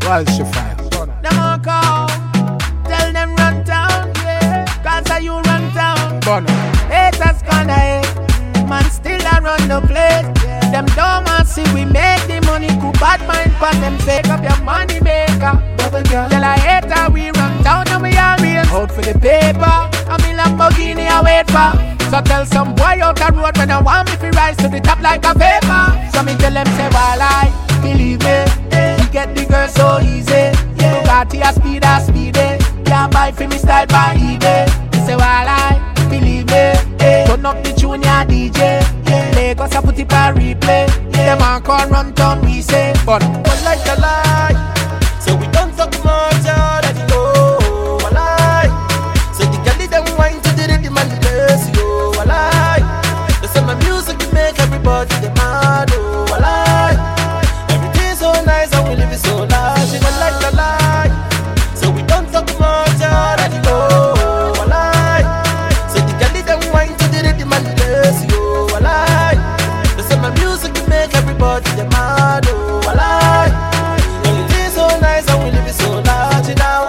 What's she fire? Them all call, tell them run down, yeah. Cause you run down. Bono. Haters gonna hate, man still a run the place. Them dumb and see we make the money. Good bad mind pan them take up your money maker. Bubble girl, tell a hater we run down and we always out for the paper. I'm in Lamborghini I wait for. So tell some boy out the road when I want me to rise to the top like a vapor. So me tell them say while I believe me, we get the girl so easy. Bugatti a speed it. Can't buy for me style by eBay. Me say while I believe me, turn up the junior DJ. Lagos I put it on replay. Them a call run down we say. But like a lie, so we don't talk much already know. A lie, so the girl them wine to the rhythm and the bass. Yo, a lie, they say my music it make everybody demand. Oh, a lie, everything's so nice and we live it so large. She don't like a lie, so we don't talk much already know. A lie, so the girl them wine to the rhythm and the bass. Yo, a lie, they say my music it make everybody demand. Oh, a lie. So nice and we live it so large now.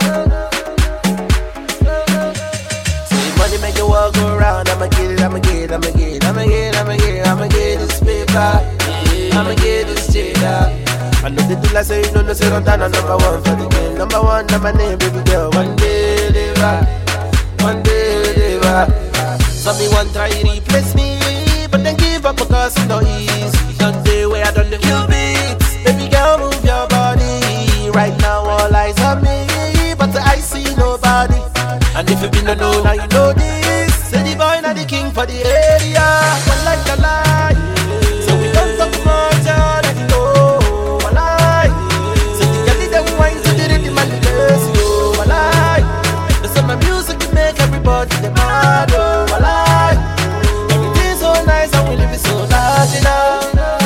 See money make the world go round. I'ma get it, I'ma get it, I'ma get it, I'ma get it, I'ma get it, I'ma get this paper, I'ma get this cheddar. I know they do like say you know no say run down on number one for the game. Number one, my name, baby girl. One day they va, one day they va. Some me want try replace me, but then give up because it's no easy. Don't day where I done the kill beats. Baby girl, move your body. Right now all eyes on me, but I see nobody. And if you been to know, now you know this. Say the boy not the king for the area. One like a lie, so we don't talk much already know. A lie, so the girl them wine to the rhythm and the bass. Yo, a lie, they say my music it make everybody demand. Oh, a lie, everything's so nice and we live it so large now.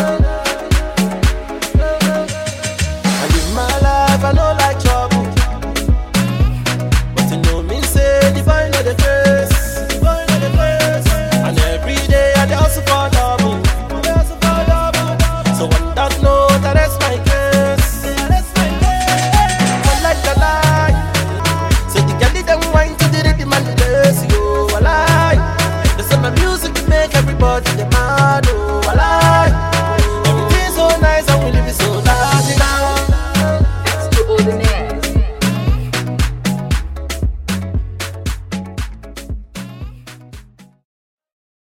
I know like trouble, but you know me say the boy know the face, the boy know the face. And every day I also for double, so on that note I rest my case, One like a lie, so the girl them wine to the rhythm and the bass. Yo, a lie, they say my music make everybody demand. Oh, a lie.